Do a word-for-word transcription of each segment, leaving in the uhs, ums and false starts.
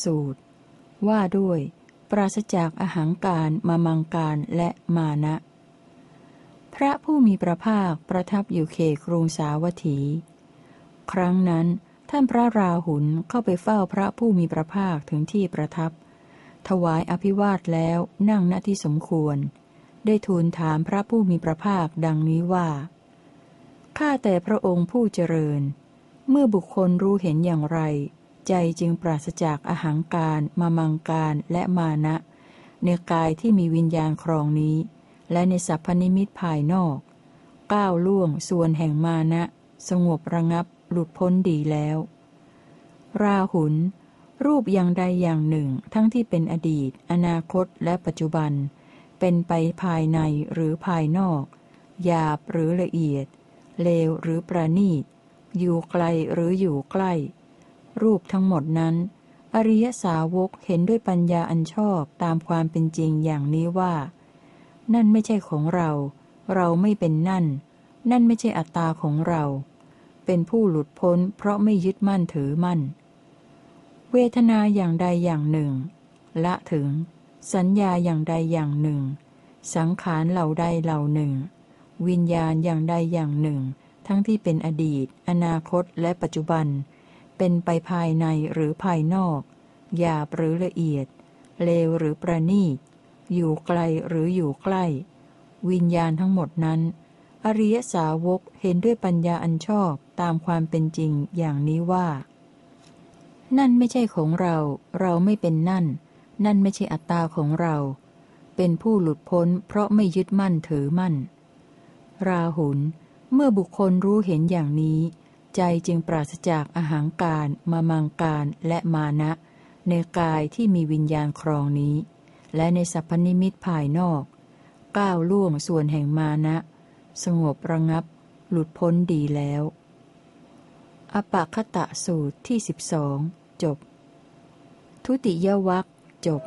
สูตรว่าด้วยปราศจากอหังการมมังการและมานะพระผู้มีพระภาคประทับอยู่เขตกรุงสาวัตถีครั้งนั้นท่านพระราหุลเข้าไปเฝ้าพระผู้มีพระภาคถึงที่ประทับถวายอภิวาทแล้วนั่งณที่สมควรได้ทูลถามพระผู้มีพระภาคดังนี้ว่าข้าแต่พระองค์ผู้เจริญเมื่อบุคคลรู้เห็นอย่างไรใจจึงปราศจากอหังการมมังการและมานะในกายที่มีวิญญาณครองนี้และในสัพพนิมิตภายนอกก้าวล่วงส่วนแห่งมานะสงบระงับหลุดพ้นดีแล้วราหุลรูปอย่างใดอย่างหนึ่งทั้งที่เป็นอดีตอนาคตและปัจจุบันเป็นไปภายในหรือภายนอกหยาบหรือละเอียดเลวหรือประณีตอยู่ไกลหรืออยู่ใกล้รูปทั้งหมดนั้นอริยสาวกเห็นด้วยปัญญาอันชอบตามความเป็นจริงอย่างนี้ว่านั่นไม่ใช่ของเราเราไม่เป็นนั่นนั่นไม่ใช่อัตตาของเราเป็นผู้หลุดพ้นเพราะไม่ยึดมั่นถือมั่นเวทนาอย่างใดอย่างหนึ่งละถึงสัญญาอย่างใดอย่างหนึ่งสังขารเหล่าใดเหล่าหนึ่งวิญญาณอย่างใดอย่างหนึ่งทั้งที่เป็นอดีตอนาคตและปัจจุบันเป็นไปภายในหรือภายนอกหยาบหรือละเอียดเลวหรือประณีตอยู่ไกลหรืออยู่ใกล้วิญญาณทั้งหมดนั้นอริยสาวกเห็นด้วยปัญญาอันชอบตามความเป็นจริงอย่างนี้ว่านั่นไม่ใช่ของเราเราไม่เป็นนั่นนั่นไม่ใช่อัตตาของเราเป็นผู้หลุดพ้นเพราะไม่ยึดมั่นถือมั่นราหุลเมื่อบุคคลรู้เห็นอย่างนี้ใจจึงปราศจากอหังการมมังการและมานะในกายที่มีวิญญาณครองนี้และในสัพพนิมิตภายนอกก้าวล่วงส่วนแห่งมานะสงบระงับหลุดพ้นดีแล้วอปคตะสูตรที่สิบสองจบทุติยวรรคจบ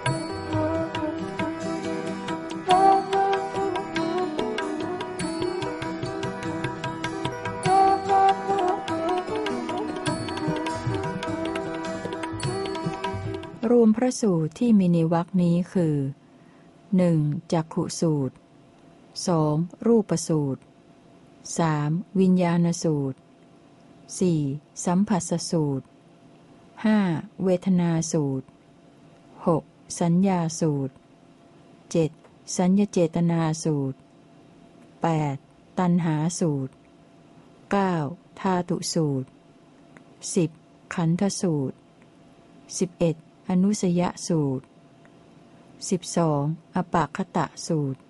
รวมพระสูตรที่มีในวรรคนี้คือ หนึ่ง. จักขุสูตร สอง. รูปสูตร สาม. วิญญาณสูตร สี่. สัมผัสสูตร ห้า. เวทนาสูตร หก. สัญญาสูตร เจ็ด. สัญญเจตนาสูตร แปด. ตัณหาสูตร เก้า. ธาตุสูตร สิบ. ขันธสูตร สิบเอ็ด. อนุสยสูตร สิบสอง. อปคตะสูตร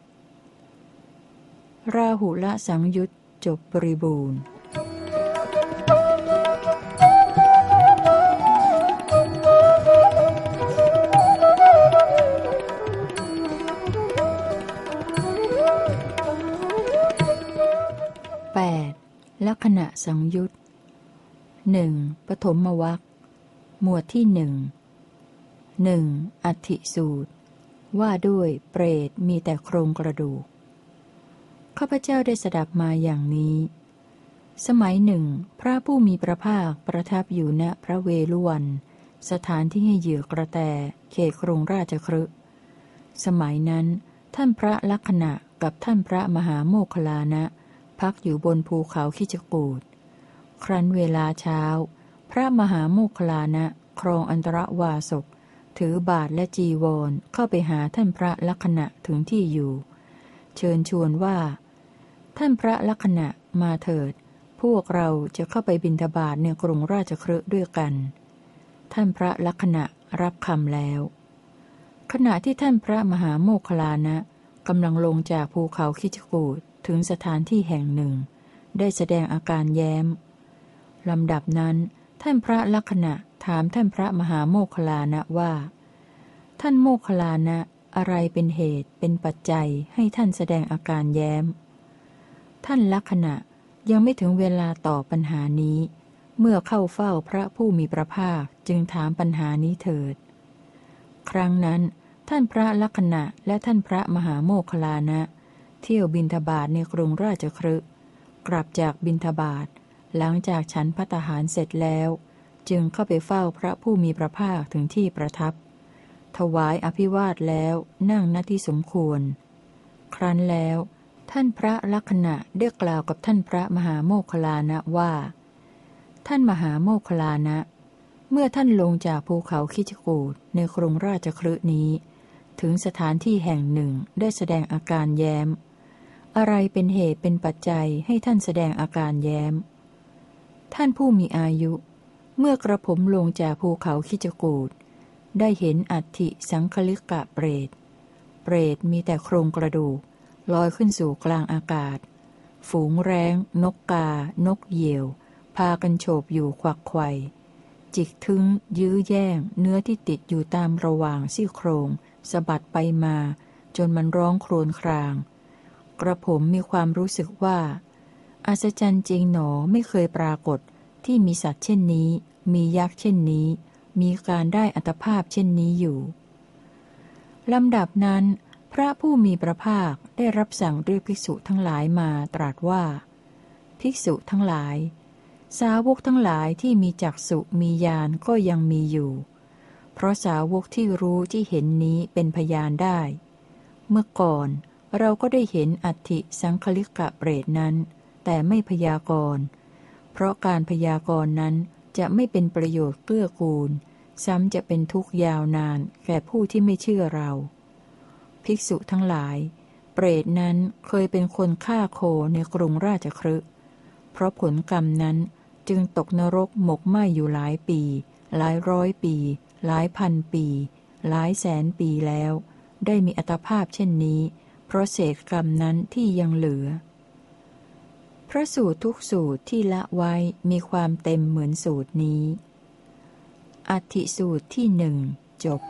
ราหุลสังยุตจบบริบูรณ์แปด. ลักขณะสังยุตหนึ่งปฐมวรรคหมวดที่หนึ่งหนึ่งอัฐิสูตรว่าด้วยเปรตมีแต่โครงกระดูกข้าพเจ้าได้สดับมาอย่างนี้สมัยหนึ่งพระผู้มีพระภาคประทับอยู่ณพระเวฬุวันสถานที่ให้เหยื่อกระแตเขตกรุงราชคฤห์สมัยนั้นท่านพระลักขณะกับท่านพระมหาโมคคัลลานะพักอยู่บนภูเขาคิจกูฏครั้นเวลาเช้าพระมหาโมคคัลลานะครองอันตรวาสกถือบาทและจีวรเข้าไปหาท่านพระลักขณะถึงที่อยู่เชิญชวนว่าท่านพระลักขณะมาเถิดพวกเราจะเข้าไปบิณฑบาตในกรุงราชคฤห์ด้วยกันท่านพระลักขณะรับคำแล้วขณะที่ท่านพระมหาโมคคัลลานะกำลังลงจากภูเขาคิจกูฏถึงสถานที่แห่งหนึ่งได้แสดงอาการแย้มลำดับนั้นท่านพระลักขณะถามท่านพระมหาโมคคัลลานะว่าท่านโมคคัลลานะอะไรเป็นเหตุเป็นปัจจัยให้ท่านแสดงอาการแย้มท่านลักขณะยังไม่ถึงเวลาตอบปัญหานี้เมื่อเข้าเฝ้าพระผู้มีพระภาคจึงถามปัญหานี้เถิดครั้งนั้นท่านพระลักขณะและท่านพระมหาโมคคัลลานะเที่ยวบิณฑบาตในกรุงราชคฤห์กลับจากบิณฑบาตหลังจากฉันภัตตาหารเสร็จแล้วจึงเข้าไปเฝ้าพระผู้มีพระภาคถึงที่ประทับถวายอภิวาทแล้วนั่งณที่สมควรครั้นแล้วท่านพระลักขณะได้กล่าวกับท่านพระมหาโมคคัลลานะว่าท่านมหาโมคคัลลานะเมื่อท่านลงจากภูเขาคิชกูฏในกรุงราชคฤห์นี้ถึงสถานที่แห่งหนึ่งได้แสดงอาการแย้มอะไรเป็นเหตุเป็นปัจจัยให้ท่านแสดงอาการแย้มท่านผู้มีอายุเมื่อกระผมลงจากภูเขาคิชกูฏได้เห็นอัฐิสังคลิกะเปรตเปรตมีแต่โครงกระดูกลอยขึ้นสู่กลางอากาศฝูงแร้งนกกานกเหยี่ยวพากันโฉบอยู่ควักไขว่จิกทึ้งยื้อแย่งเนื้อที่ติดอยู่ตามระหว่างซี่โครงสะบัดไปมาจนมันร้องโครวญครางกระผมมีความรู้สึกว่าอัศจรรย์จริงหนอไม่เคยปรากฏที่มีสัตว์เช่นนี้มียักษ์เช่นนี้มีการได้อัตภาพเช่นนี้อยู่ลำดับนั้นพระผู้มีพระภาคได้รับสั่งเรียกภิกษุทั้งหลายมาตรัสว่าภิกษุทั้งหลายสาวกทั้งหลายที่มีจักษุมีญาณก็ยังมีอยู่เพราะสาวกที่รู้ที่เห็นนี้เป็นพยานได้เมื่อก่อนเราก็ได้เห็นอัฐิสังคลิกะเปรตนั้นแต่ไม่พยากรณ์เพราะการพยากรณ์นั้นจะไม่เป็นประโยชน์เกื้อกูลซ้ำจะเป็นทุกข์ยาวนานแก่ผู้ที่ไม่เชื่อเราภิกษุทั้งหลายเปรตนั้นเคยเป็นคนฆ่าโคในกรุงราชคฤห์เพราะผลกรรมนั้นจึงตกนรกหมกไหม้อยู่หลายปีหลายร้อยปีหลายพันปีหลายแสนปีแล้วได้มีอัตภาพเช่นนี้เพราะเศษกรรมนั้นที่ยังเหลือพระสูตรทุกสูตรที่ละไว้มีความเต็มเหมือนสูตรนี้อธิสูตรที่หนึ่งจบ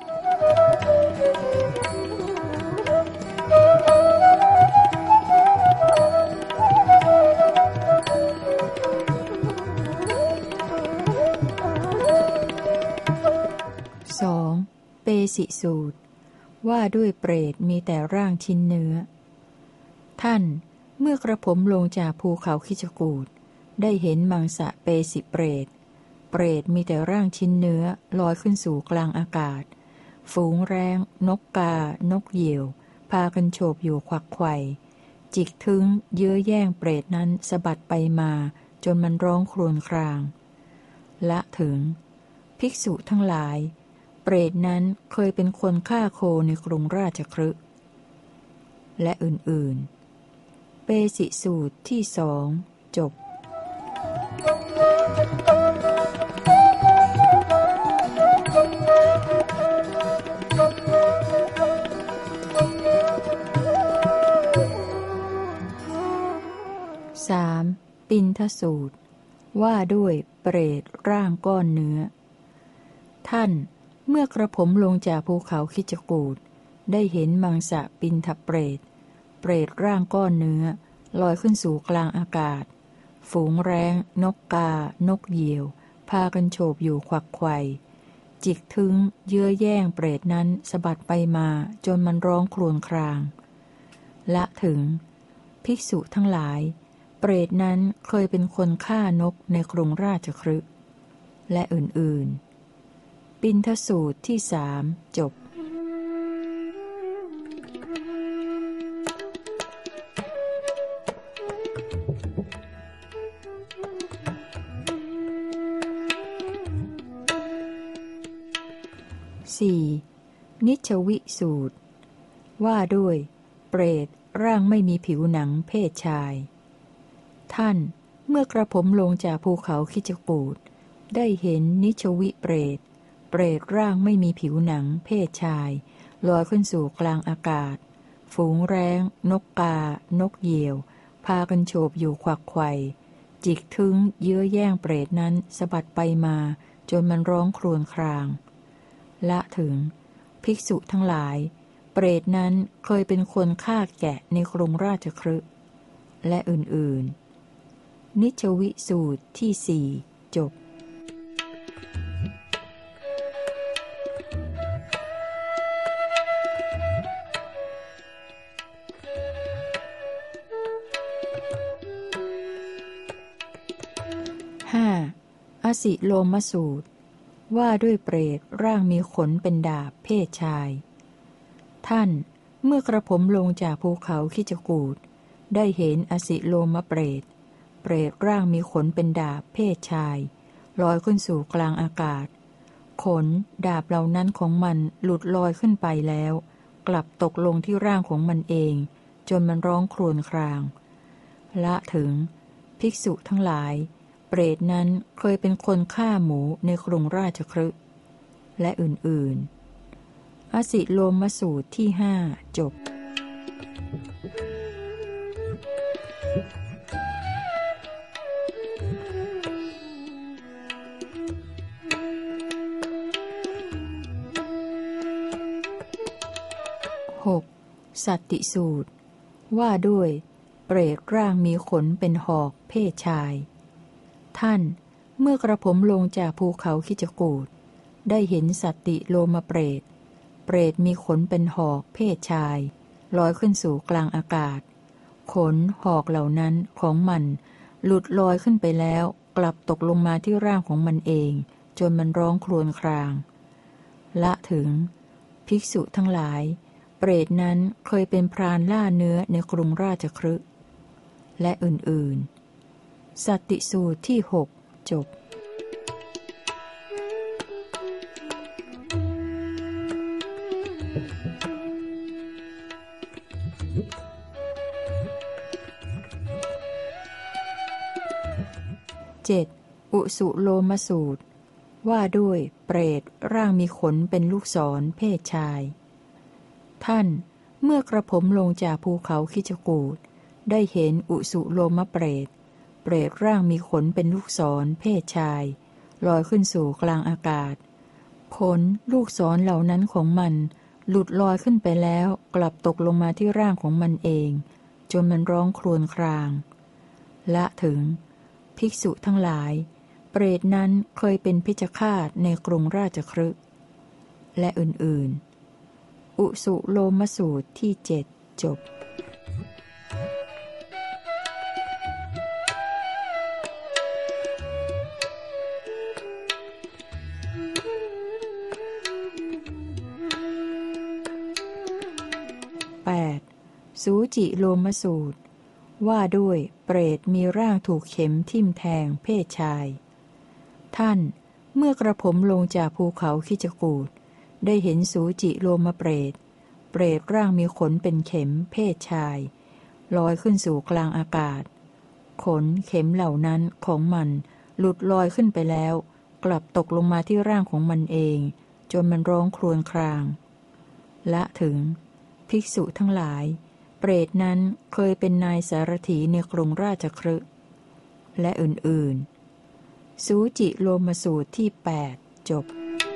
สองเปสิสูตรว่าด้วยเปรตมีแต่ร่างชิ้นเนื้อท่านเมื่อกระผมลงจากภูเขาคิชกูฏได้เห็นมังสะเปสิเปรตเปรตมีแต่ร่างชิ้นเนื้อลอยขึ้นสู่กลางอากาศฝูงแร้งนกกานกเหยี่ยวพากันโฉบอยู่ควักไขว่จิกทึ้งเยื้อแย่งเปรตนั้นสะบัดไปมาจนมันร้องครวญครางละถึงภิกษุทั้งหลายเปรตนั้นเคยเป็นคนฆ่าโคในกรุงราชคฤห์และอื่นๆเปสิสูตรที่สองจบสามปิณฑสูตรว่าด้วยเปรตร่างก้อนเนื้อท่านเมื่อกระผมลงจากภูเขาคิชกูฏได้เห็นมังสะปิณฑเปรตเปรตร่างก้อนเนื้อลอยขึ้นสู่กลางอากาศฝูงแร้งนกกานกเหยี่ยวพากันโฉบอยู่ควักไขว่จิกทึ้งเยื้อแย่งเปรตนั้นสะบัดไปมาจนมันร้องครวญครางละถึงภิกษุทั้งหลายเปรตนั้นเคยเป็นคนฆ่านกในกรุงราชคฤห์และอื่นๆปิณฑสูตรที่สามจบสี่นิชวิสูตรว่าด้วยเปรตร่างไม่มีผิวหนังเพศชายท่านเมื่อกระผมลงจากภูเขาคิชกูฏได้เห็นนิชวิเปรตเปรตร่างไม่มีผิวหนังเพศชายลอยขึ้นสู่กลางอากาศฝูงแร้งนกกานกเหยี่ยวพากันโฉบอยู่ควักไขว่จิกทึ้งเยื้อแย่งเปรตนั้นสะบัดไปมาจนมันร้องครวญครางละถึงภิกษุทั้งหลายเปรตนั้นเคยเป็นคนฆ่าแกะในกรุงราชคฤห์และอื่นๆนิชวิสูตรที่สี่จบห้าอสิโลมสูตรว่าด้วยเปรตร่างมีขนเป็นดาบเพศชายท่านเมื่อกระผมลงจากภูเขาคิจกูฏได้เห็นอสิโลมเปรตเปรตร่างมีขนเป็นดาบเพศชายลอยขึ้นสู่กลางอากาศขนดาบเหล่านั้นของมันหลุดลอยขึ้นไปแล้วกลับตกลงที่ร่างของมันเองจนมันร้องครวญครางละถึงภิกษุทั้งหลายเปรตนั้นเคยเป็นคนฆ่าหมูในกรุงราชคฤห์และอื่นๆอสิโลมสูตรที่ห้าจบหกสัตติสูตรว่าด้วยเปรตร่างมีขนเป็นหอกเพศชายท่านเมื่อกระผมลงจากภูเขาคิจกูฏได้เห็นสัตติโลมเปรตเปรตมีขนเป็นหอกเพศชายลอยขึ้นสู่กลางอากาศขนหอกเหล่านั้นของมันหลุดลอยขึ้นไปแล้วกลับตกลงมาที่ร่างของมันเองจนมันร้องครวญครางละถึงภิกษุทั้งหลายเปรตนั้นเคยเป็นพรานล่าเนื้อในกรุงราชคฤห์และอื่นๆสัตติสูตรที่หกจบเจ็ดอุสุโลมสูตรว่าด้วยเปรตร่างมีขนเป็นลูกศรเพศชายท่านเมื่อกระผมลงจากภูเขาคิจกูฏได้เห็นอุสุโลมเปรตเปรตร่างมีขนเป็นลูกศรเพศชายลอยขึ้นสู่กลางอากาศขนลูกศรเหล่านั้นของมันหลุดลอยขึ้นไปแล้วกลับตกลงมาที่ร่างของมันเองจนมันร้องครวญครางละถึงภิกษุทั้งหลายเปรตนั้นเคยเป็นพิจฆาตในกรุงราชคฤห์และอื่นๆอุสุโลมสูตรที่เจ็ดจบแปดสูจิโลมสูตรว่าด้วยเปรตมีร่างถูกเข็มทิ่มแทงเพศชายท่านเมื่อกระผมลงจากภูเขาคิจกูฏได้เห็นสูจิโลมเปรตเปรตร่างมีขนเป็นเข็มเพศชายลอยขึ้นสู่กลางอากาศขนเข็มเหล่านั้นของมันหลุดลอยขึ้นไปแล้วกลับตกลงมาที่ร่างของมันเองจนมันร้องครวญครางละถึงภิกษุทั้งหลายเปรตนั้นเคยเป็นนายสารถีในกรุงราชคฤห์และอื่นๆสูจิโลมสูตรที่แปดจบ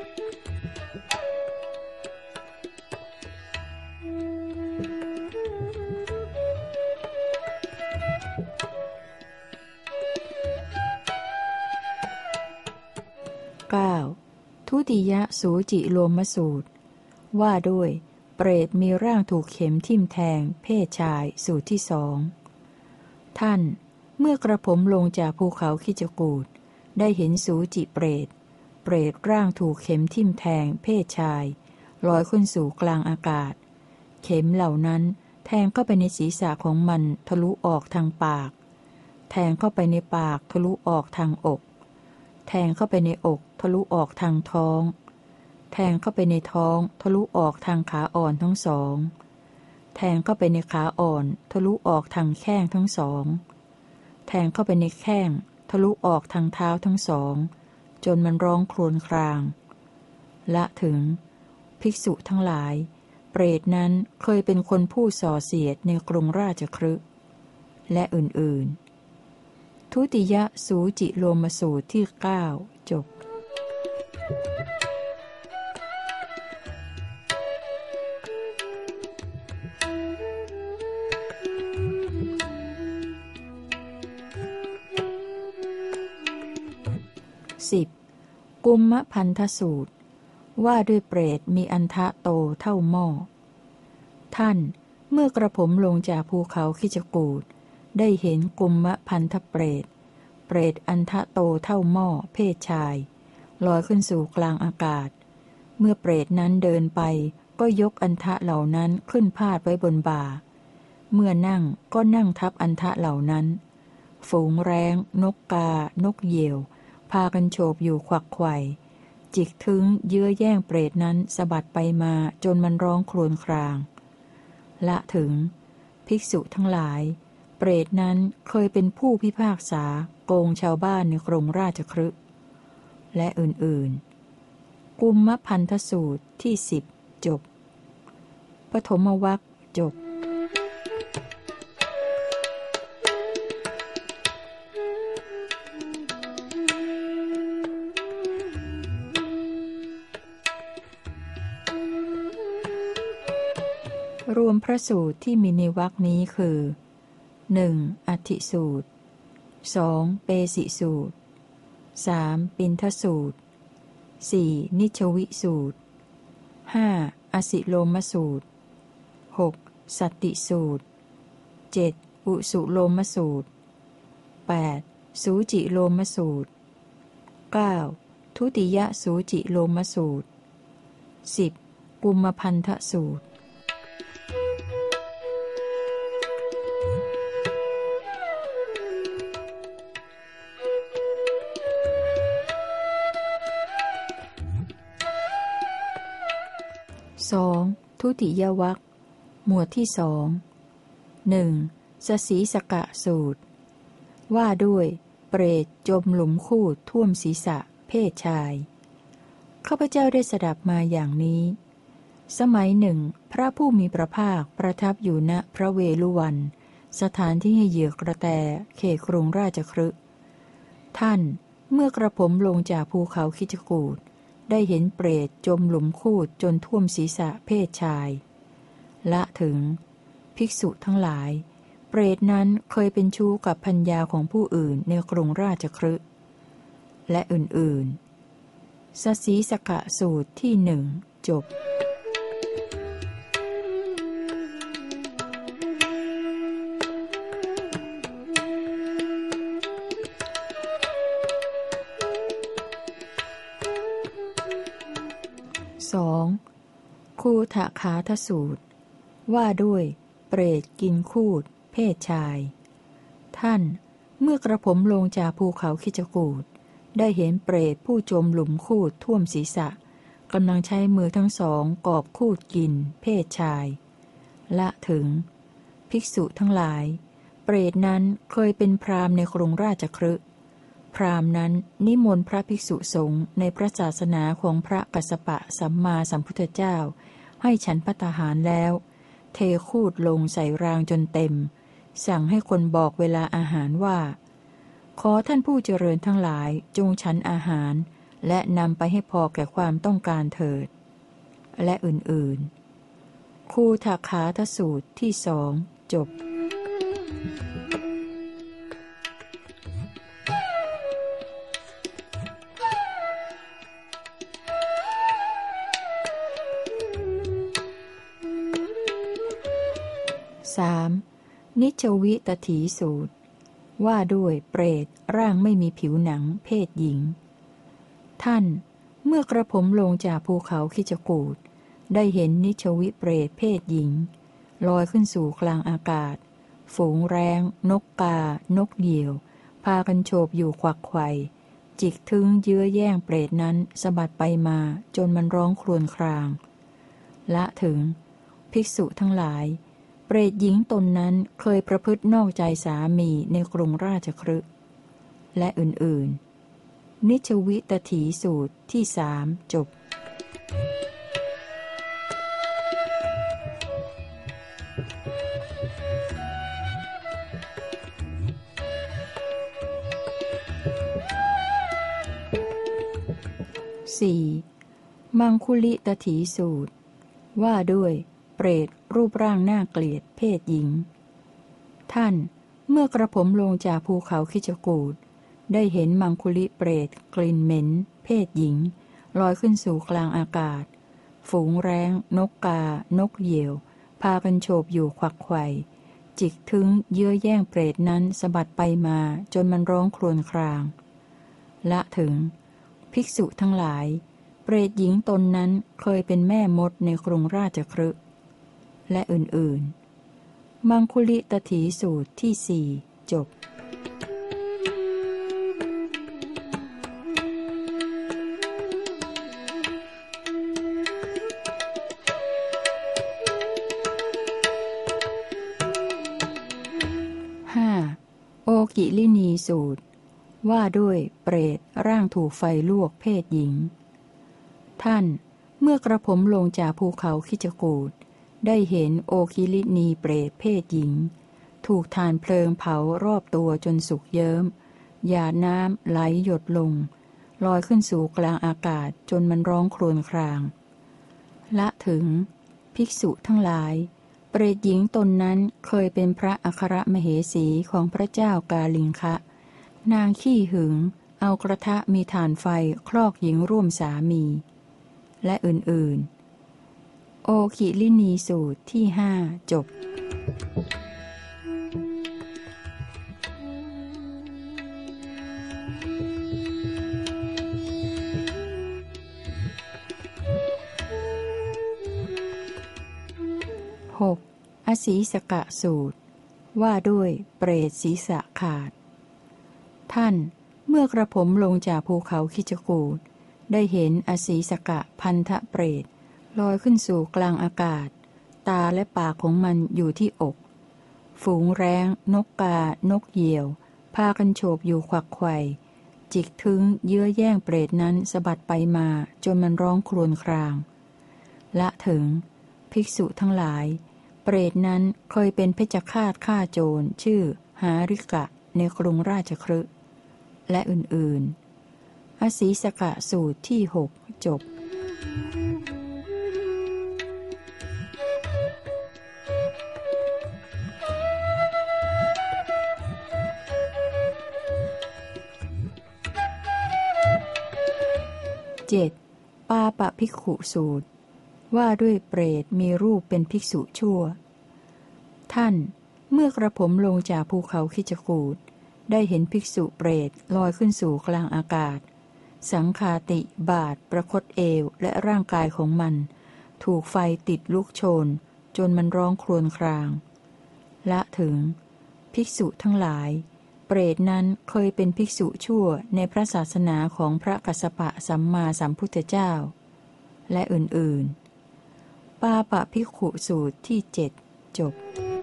เก้าทุติยสูจิโลมสูตรว่าด้วยเปรตมีร่างถูกเข็มทิ่มแทงเพศชายสูตรที่สองท่านเมื่อกระผมลงจากภูเขาคิจกูฏได้เห็นสูจิเปรตเปรตร่างถูกเข็มทิ่มแทงเพศชายลอยขึ้นสู่กลางอากาศเข็มเหล่านั้นแทงเข้าไปในศีรษะของมันทะลุออกทางปากแทงเข้าไปในปากทะลุออกทางอกแทงเข้าไปในอกทะลุออกทางท้องแทงเข้าไปในท้องทะลุออกทางขาอ่อนทั้งสองแทงเข้าไปในขาอ่อนทะลุออกทางแข้งทั้งสองแทงเข้าไปในแข้งทะลุออกทางเท้าทั้งสองจนมันร้องครวญครางละถึงภิกษุทั้งหลายเปรตนั้นเคยเป็นคนผู้ส่อเสียดในกรุงราชคฤห์และอื่นๆทุติยสูจิโลมสูตรที่เก้าจบสิบกุมมพันธสูตรว่าด้วยเปรตมีอันทะโตเท่าหม้อท่านเมื่อกระผมลงจากภูเขาคิจกูฏได้เห็นกุมมพันธเปรตเปปรตอันทะโตเท่าหม้อเพศชายลอยขึ้นสู่กลางอากาศเมื่อเปรตนั้นเดินไปก็ยกอันทะเหล่านั้นขึ้นพาดไว้บนบ่าเมื่อนั่งก็นั่งทับอันทะเหล่านั้นฝูงแร้งนกกานกเหยี่ยวพากันโฉบอยู่ขวักไขว่จิกถึงเยื้อแย่งเปรตนั้นสะบัดไปมาจนมันร้องครวญครางละถึงภิกษุทั้งหลายเปรตนั้นเคยเป็นผู้พิพากษาโกงชาวบ้านในกรุงราชคฤห์และอื่นๆกุมมพันธสูตรที่สิบจบปฐมวรรคจบรวมพระสูตรที่มีในวรรคนี้คือหนึ่งอธิสูตรสองเปสิสูตรสามปิณฑสูตรสี่นิชวิสูตรห้าอสิโลมสูตรหกสัตติสูตรเจ็ดอุสุโลมสูตรแปดสูจิโลมสูตรเก้าทุติยสูจิโลมสูตรสิบกุมพันธสูตรสองทุติยวรรคหมวดที่สองหนึ่งสสีสกะสูตรว่าด้วยเปรตจมหลุมคูดท่วมศีรษะเพศชายข้าพเจ้าได้สดับมาอย่างนี้สมัยหนึ่งพระผู้มีพระภาคประทับอยู่ณพระเวฬุวันสถานที่ให้เหยื่อกระแตเขตกรุงราชคฤห์ท่านเมื่อกระผมลงจากภูเขาคิจกูฏได้เห็นเปรตจมหลุมคูดจนท่วมศีรษะเพศชายละถึงภิกษุทั้งหลายเปรตนั้นเคยเป็นชู้กับภรรยาของผู้อื่นในกรุงราชคฤห์และอื่นๆสสีสกะสูตรที่หนึ่งจบสองคูทะขาทสูตรว่าด้วยเปรตกินคูดเพศชายท่านเมื่อกระผมลงจากภูเขาคิจกูฏได้เห็นเปรตผู้จมหลุมคูดท่วมศีรษะกำลังใช้มือทั้งสองกอบคูดกินเพศชายละถึงภิกษุทั้งหลายเปรตนั้นเคยเป็นพราหมณ์ในกรุงราชคฤห์พราหมณ์นั้นนิมนต์พระภิกษุสงฆ์ในพระศาสนาของพระกัสสปะสัมมาสัมพุทธเจ้าให้ฉันภัตตาหารแล้วเทคูดลงใส่รางจนเต็มสั่งให้คนบอกเวลาอาหารว่าขอท่านผู้เจริญทั้งหลายจงฉันอาหารและนำไปให้พอแก่ความต้องการเถิดและอื่นๆคูทะขาทสูตรที่สองจบสามนิจวิตถีสูตรว่าด้วยเปรตร่างไม่มีผิวหนังเพศหญิงท่านเมื่อกระผมลงจากภูเขาคิจกูฏได้เห็นนิจวิเปรตเพศหญิงลอยขึ้นสู่กลางอากาศฝูงแร้งนกกานกเหยี่ยวพากันโฉบอยู่ขวักไขว่จิกถึงเยื้อแย่งเปรตนั้นสะบัดไปมาจนมันร้องครวญครางละถึงภิกษุทั้งหลายเปรตหญิงตนนั้นเคยประพฤตินอกใจสามีในกรุงราชคฤห์และอื่นๆนิจวิตถีสูตรที่สามจบสี่มังคุลิตถีสูตรว่าด้วยเปรตรูปร่างน่าเกลียดเพศหญิงท่านเมื่อกระผมลงจากภูเขาคิจกูฏได้เห็นมังคุลิเปรตกลิ่นเหม็นเพศหญิงลอยขึ้นสู่กลางอากาศฝูงแร้งนกกานกเหยี่ยวพากันโฉบอยู่ขวักไขว่จิกถึงเยื่อแย่งเปรตนั้นสะบัดไปมาจนมันร้องครวญครางละถึงภิกษุทั้งหลายเปรตหญิงตนนั้นเคยเป็นแม่มดในกรุงราชคฤห์และอื่นๆมังคุลิตถีสูตรที่สี่จบห้าโอกิลินีสูตรว่าด้วยเปรตร่างถูกไฟลวกเพศหญิงท่านเมื่อกระผมลงจากภูเขาคิจกูฏได้เห็นโอคิลินีเปรตเพศหญิงถูกทานเพลิงเผารอบตัวจนสุกเยิ้มหยาดน้ำไหลหยดลงลอยขึ้นสู่กลางอากาศจนมันร้องครวญครางละถึงภิกษุทั้งหลายเปรตหญิงตนนั้นเคยเป็นพระอัครมเหสีของพระเจ้ากาลิงคะนางขี้หึงเอากระทะมีถ่านไฟคลอกหญิงร่วมสามีและอื่นๆโอคิลินีสูตรที่ห้าจบหกอสีสกะสูตรว่าด้วยเปรตศีรษะขาดท่านเมื่อกระผมลงจากภูเขาคิจกูฏได้เห็นอสีสกะพันธะเปรตลอยขึ้นสู่กลางอากาศตาและปากของมันอยู่ที่อกฝูงแร้งนกกานกเหยี่ยวพากันโฉบอยู่ขวักไขว่จิกถึงเยื่อแย่งเปรตนั้นสะบัดไปมาจนมันร้องครวญครางละถึงภิกษุทั้งหลายเปรตนั้นเคยเป็นเพชฌฆาตฆ่าโจรชื่อหาริกะในกรุงราชคฤห์และอื่นๆอสีสกะสูตรที่หกจบเจ็ดปาปะภิกขุสูตรว่าด้วยเปรตมีรูปเป็นภิกษุชั่วท่านเมื่อกระผมลงจากภูเขาคิจกูฏได้เห็นภิกษุเปรตลอยขึ้นสู่กลางอากาศสังขาติบาทประคตเอวและร่างกายของมันถูกไฟติดลุกโชนจนมันร้องครวญครางละถึงภิกษุทั้งหลายเปรตนั้นเคยเป็นภิกษุชั่วในพระศาสนาของพระกัสสปะสัมมาสัมพุทธเจ้าและอื่นๆปาปะภิกขุสูตรที่เจ็ดจบ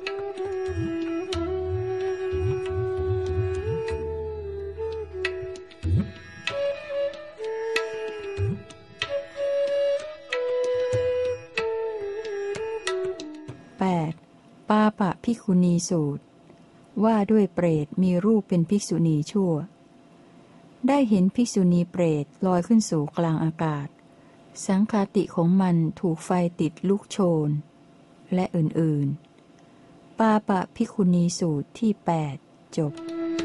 แปดปาปะภิกขุณีสูตรว่าด้วยเปรตมีรูปเป็นภิกษุณีชั่วได้เห็นภิกษุณีเปรตลอยขึ้นสู่กลางอากาศสังฆาติของมันถูกไฟติดลุกโชนและอื่นๆปาปะภิกขุณีสูตรที่แปดจบ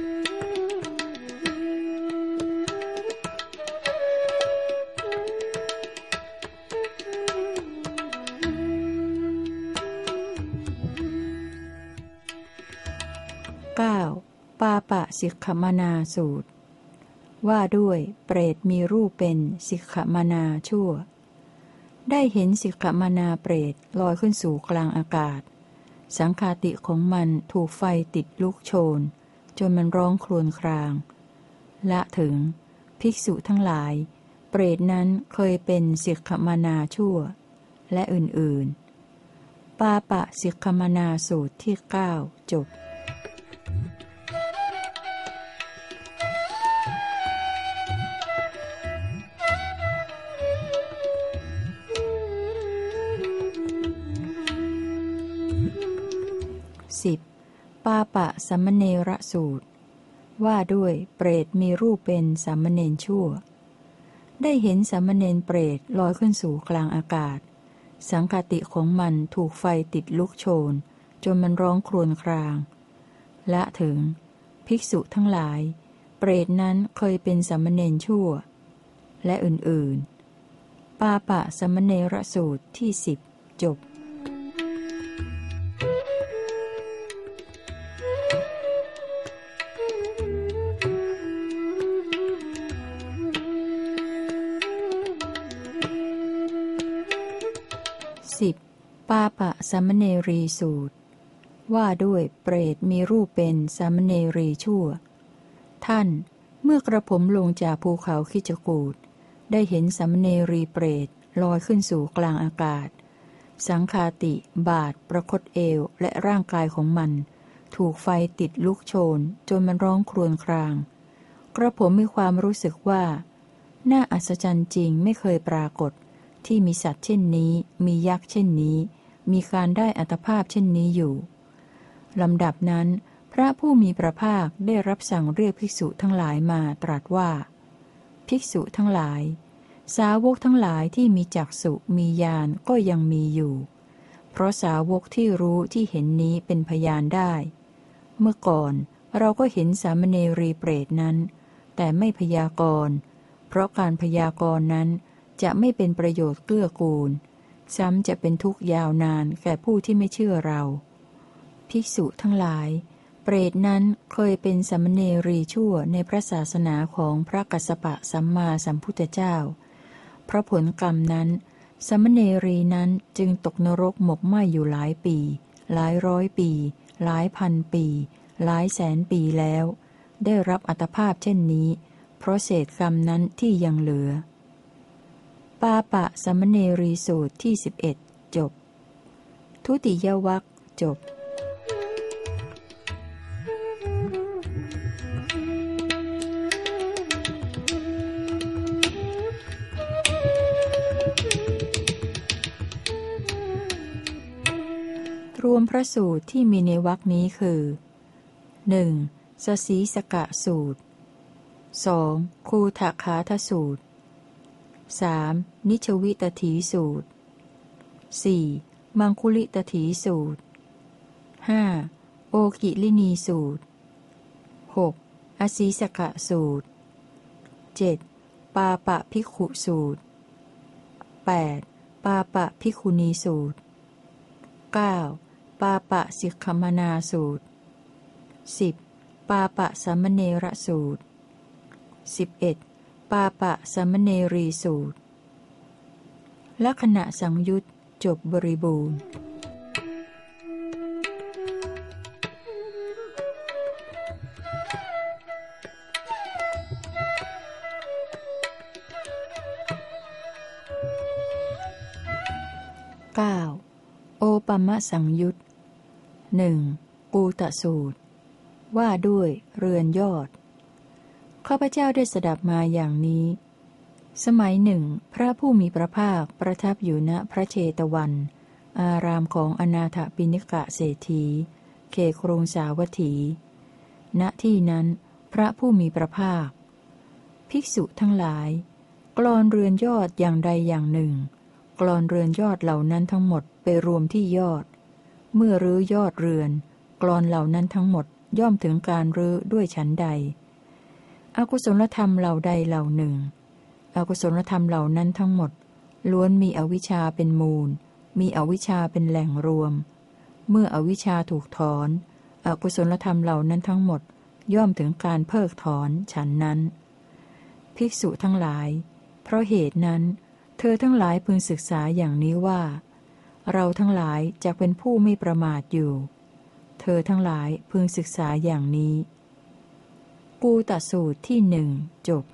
เก้าปาปะสิกขมนาสูตรว่าด้วยเปรตมีรูปเป็นสิกขมนาชั่วได้เห็นสิกขมนาเปรตลอยขึ้นสู่กลางอากาศสังฆาติของมันถูกไฟติดลุกโชนจนมันร้องครวญครางละถึงภิกษุทั้งหลายเปรตนั้นเคยเป็นสิกขมนาชั่วและอื่นๆปาปะสิกขมนาสูตรที่เก้าจบสิบปาปะสัมมเนรสูตรว่าด้วยเปรตมีรูปเป็นสามเณรชั่วได้เห็นสามเณรเปรตลอยขึ้นสู่กลางอากาศสังฆาติของมันถูกไฟติดลุกโชนจนมันร้องครวญครางละถึงภิกษุทั้งหลายเปรตนั้นเคยเป็นสามเณรชั่วและอื่นๆปาปะสัมมเนรสูตรที่สิบจบปาปะสามเณรีสูตรว่าด้วยเปรตมีรูปเป็นสามเณรีชั่วท่านเมื่อกระผมลงจากภูเขาคิจกูฏได้เห็นสามเณรีเปรตลอยขึ้นสู่กลางอากาศสังคาติบาทประคตเอวและร่างกายของมันถูกไฟติดลุกโชนจนมันร้องครวญครางกระผมมีความรู้สึกว่าน่าอัศจรรย์จริงไม่เคยปรากฏที่มีสัตว์เช่นนี้มียักษ์เช่นนี้มีการได้อัตภาพเช่นนี้อยู่ลำดับนั้นพระผู้มีพระภาคได้รับสั่งเรียกภิกษุทั้งหลายมาตรัสว่าภิกษุทั้งหลายสาวกทั้งหลายที่มีจักษุมีญาณก็ยังมีอยู่เพราะสาวกที่รู้ที่เห็นนี้เป็นพยานได้เมื่อก่อนเราก็เห็นสามเณรีเปรตนั้นแต่ไม่พยากรณ์เพราะการพยากรณ์นั้นจะไม่เป็นประโยชน์เกื้อกูลซ้ำจะเป็นทุกข์ยาวนานแก่ผู้ที่ไม่เชื่อเราภิกษุทั้งหลายเปรตนั้นเคยเป็นสามเณรีชั่วในพระศาสนาของพระกัสสปะสัมมาสัมพุทธเจ้าเพราะผลกรรมนั้นสามเณรีนั้นจึงตกนรกหมกไหม้อยู่หลายปีหลายร้อยปีหลายพันปีหลายแสนปีแล้วได้รับอัตภาพเช่นนี้เพราะเศษกรรมนั้นที่ยังเหลือปาปะสามเณรีสูตรที่สิบเอ็ดจบทุติยวรรคจบรวมพระสูตรที่มีในวรรคนี้คือ หนึ่ง. สสีสกะสูตร สอง. คูทคาทสูตร สาม. นิชวิตถีสูตร สี่. มังคุลิตถีสูตร ห้า. โอกิลินีสูตร หก. อสีสกะสูตร เจ็ด. ปาปะภิกขุสูตร แปด. ปาปะภิกขุณีสูตร เก้า. ปาปะสิกขมนาสูตร สิบ. ปาปะสามเณรสูตร สิบเอ็ด. ปาปะสามเณรีสูตรลักขณะสังยุตจบบริบูรณ์เก้าโอปัมมสังยุตหนึ่งกูตสูตรว่าด้วยเรือนยอดข้าพเจ้าได้สดับมาอย่างนี้สมัยหนึ่งพระผู้มีพระภาคประทับอยู่ณพระเชตวันอารามของอนาถปิณกะเศรษฐีเขตกรุงสาวัตถี ณที่นั้นพระผู้มีพระภาคภิกษุทั้งหลายกลอนเรือนยอดอย่างใดอย่างหนึ่งกลอนเรือนยอดเหล่านั้นทั้งหมดไปรวมที่ยอดเมื่อรื้อยอดเรือนกลอนเหล่านั้นทั้งหมดย่อมถึงการรื้อด้วยฉันใดอกุศลธรรมเหล่าใดเหล่าหนึ่งอกุศลธรรมเหล่านั้นทั้งหมดล้วนมีอวิชชาเป็นมูลมีอวิชชาเป็นแหล่งรวมเมื่ออวิชชาถูกถอนอกุศลธรรมเหล่านั้นทั้งหมดย่อมถึงการเพิกถอนฉันนั้นภิกษุทั้งหลายเพราะเหตุนั้นเธอทั้งหลายพึงศึกษาอย่างนี้ว่าเราทั้งหลายจะเป็นผู้ไม่ประมาทอยู่เธอทั้งหลายพึงศึกษาอย่างนี้กูตสูตรที่หนึ่งจบ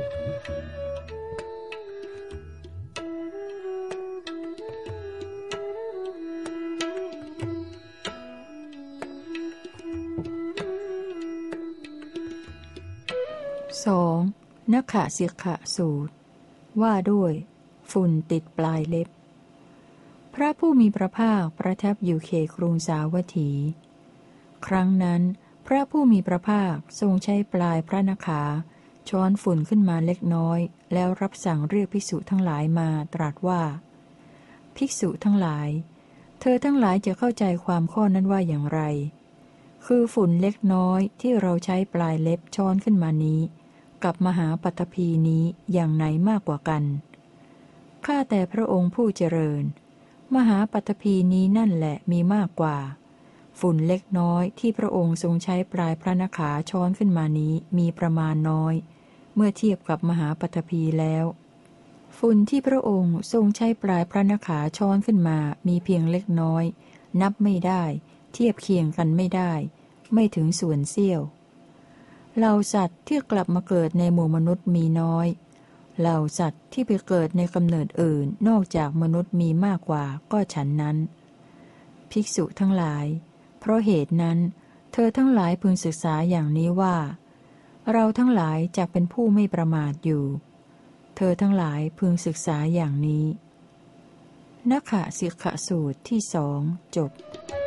สองนักขะสิกขะสูตรว่าด้วยฝุ่นติดปลายเล็บพระผู้มีพระภาคประทับอยู่เขตกรุงสาวัตถี ครั้งนั้นพระผู้มีพระภาคทรงใช้ปลายพระนขาช้อนฝุ่นขึ้นมาเล็กน้อยแล้วรับสั่งเรียกภิกษุทั้งหลายมาตรัสว่าภิกษุทั้งหลายเธอทั้งหลายจะเข้าใจความข้อนั้นว่าอย่างไรคือฝุ่นเล็กน้อยที่เราใช้ปลายเล็บช้อนขึ้นมานี้กับมหาปัตตภีนี้อย่างไหนมากกว่ากันข้าแต่พระองค์ผู้เจริญมหาปัตตภีนี้นั่นแหละมีมากกว่าฝุ่นเล็กน้อยที่พระองค์ทรงใช้ปลายพระนขาช้อนขึ้นมานี้มีประมาณน้อยเมื่อเทียบกับมหาปัตตภีแล้วฝุ่นที่พระองค์ทรงใช้ปลายพระนขาช้อนขึ้นมามีเพียงเล็กน้อยนับไม่ได้เทียบเคียงกันไม่ได้ไม่ถึงส่วนเสี้ยวเหล่าสัตว์ที่กลับมาเกิดในหมู่มนุษย์มีน้อยเหล่าสัตว์ที่ไปเกิดในกำเนิดอื่นนอกจากมนุษย์มีมากกว่าก็ฉันนั้นภิกษุทั้งหลายเพราะเหตุนั้นเธอทั้งหลายพึงศึกษาอย่างนี้ว่าเราทั้งหลายจะเป็นผู้ไม่ประมาทอยู่เธอทั้งหลายพึงศึกษาอย่างนี้นักขะสิกขสูตรที่สองจบ